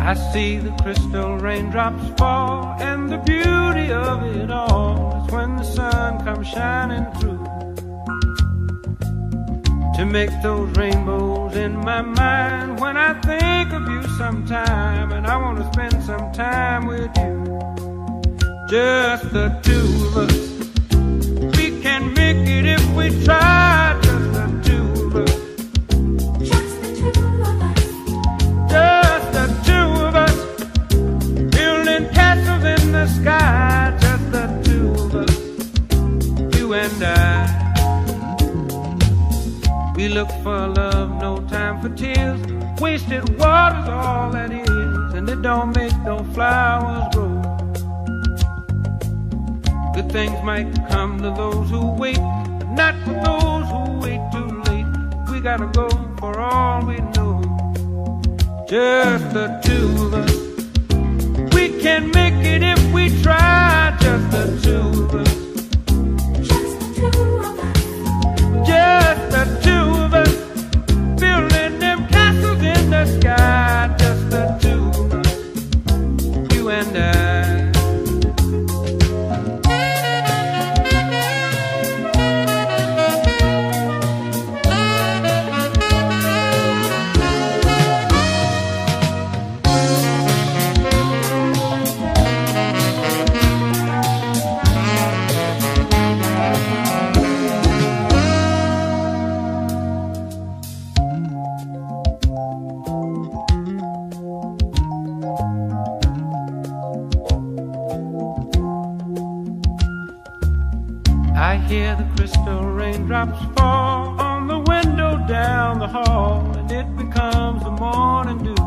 I see the crystal raindrops fall, and the beauty of it all is when the sun comes shining through to make those rainbows in my mind. When I think of you sometime, and I want to spend some time with you, just the two of us. We can make it if we try, just the two of us. Just the two of us. Just the two of us, building castles in the sky. Just the two of us, you and I. We look for love, no time for tears. Wasted water's all that is, and it don't make no flowers grow. Good things might come to those who wait, but not for those who wait too late. We gotta go for all we know. Just the two of us. We can make it if we try. Just the two of us. Just the two of us. Just the two of us, building them castles in the sky. Just the two of us, you and I. I hear the crystal raindrops fall on the window down the hall, and it becomes the morning dew.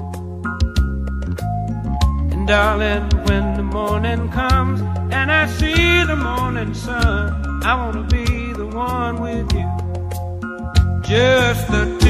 And darling, when the morning comes and I see the morning sun, I wanna be the one with you. Just the